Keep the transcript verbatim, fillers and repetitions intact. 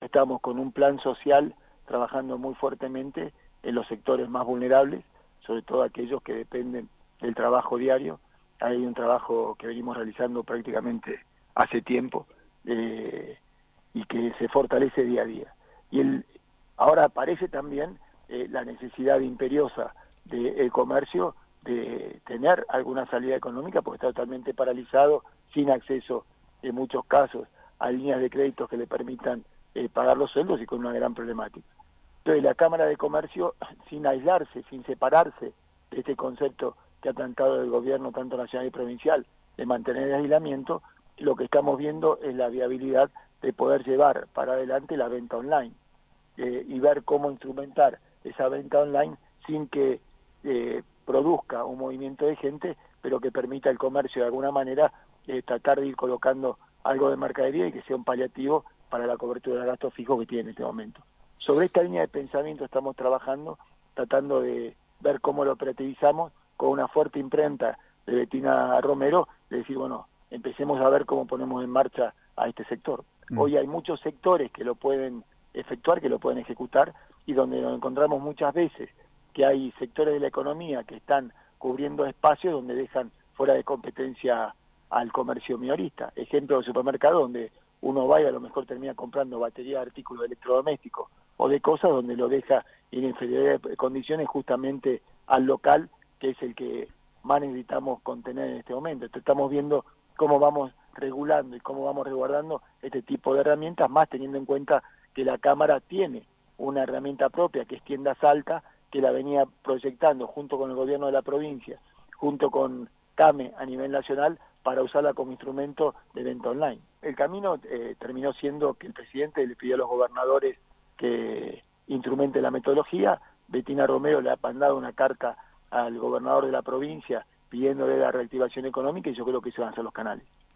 estamos con un plan social trabajando muy fuertemente en los sectores más vulnerables, sobre todo aquellos que dependen del trabajo diario. Hay un trabajo que venimos realizando prácticamente hace tiempo eh, y que se fortalece día a día. Y el, ahora aparece también eh, la necesidad imperiosa del comercio de tener alguna salida económica, porque está totalmente paralizado, sin acceso en muchos casos a líneas de créditos que le permitan eh, pagar los sueldos y con una gran problemática. Entonces la Cámara de Comercio, sin aislarse, sin separarse de este concepto que ha plantado el gobierno tanto nacional y provincial de mantener el aislamiento, lo que estamos viendo es la viabilidad de poder llevar para adelante la venta online eh, y ver cómo instrumentar esa venta online sin que eh, produzca un movimiento de gente, pero que permita al comercio de alguna manera eh, tratar de ir colocando algo de mercadería y que sea un paliativo para la cobertura de gastos fijos que tiene en este momento. Sobre esta línea de pensamiento estamos trabajando, tratando de ver cómo lo operativizamos con una fuerte imprenta de Betina Romero, de decir, bueno, empecemos a ver cómo ponemos en marcha a este sector. Mm. Hoy hay muchos sectores que lo pueden efectuar, que lo pueden ejecutar, y donde nos encontramos muchas veces que hay sectores de la economía que están cubriendo espacios donde dejan fuera de competencia al comercio minorista. Ejemplo de supermercado donde uno va y a lo mejor termina comprando batería de artículos electrodomésticos o de cosas donde lo deja en inferioridad de condiciones justamente al local, que es el que más necesitamos contener en este momento. Entonces estamos viendo cómo vamos regulando y cómo vamos resguardando este tipo de herramientas, más teniendo en cuenta que la Cámara tiene una herramienta propia que es Tiendas Alta, que la venía proyectando junto con el gobierno de la provincia, junto con CAME a nivel nacional, para usarla como instrumento de venta online. El camino eh, terminó siendo que el presidente le pidió a los gobernadores que instrumenten la metodología. Betina Romero le ha mandado una carta al gobernador de la provincia pidiéndole la reactivación económica y yo creo que esos van a ser los canales.